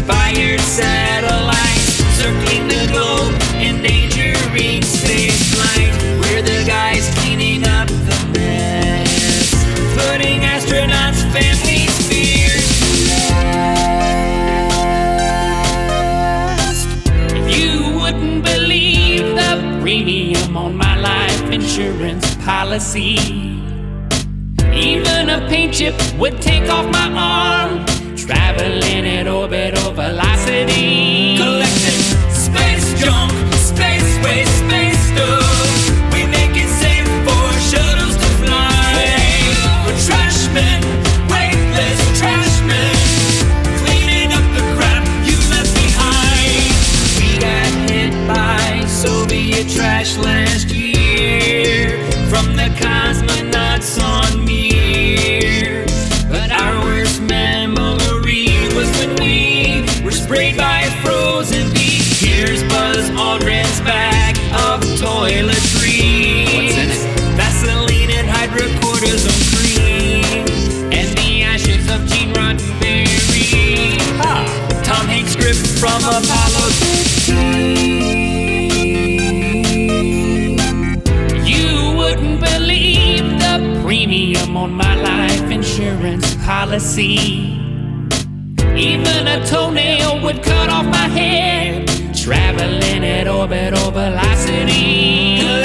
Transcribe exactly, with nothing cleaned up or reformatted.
Expired satellites circling the globe, endangering spaceflight. We're the guys cleaning up the mess, putting astronauts' families' fears to rest. You wouldn't believe the premium on my life insurance policy. Even a paint chip would take off my arm, traveling at orbital velocity. Collecting space junk, space waste, space stuff. We make it safe for shuttles to fly. We're trashmen, weightless trashmen, cleaning up the crap you left behind. We got hit by Soviet trash last year from the cosmonauts on Mir. But our worst memory was when we were sprayed by frozen peak. Here's Buzz Aldrin's bag of toiletries. What's in it? Vaseline and hydrocortisone cream, and the ashes of Gene Roddenberry. Ha! Tom Hanks script from Apollo thirteen. You wouldn't believe the premium on my life insurance policy. Even a toenail would cut off my head, traveling at orbital velocity.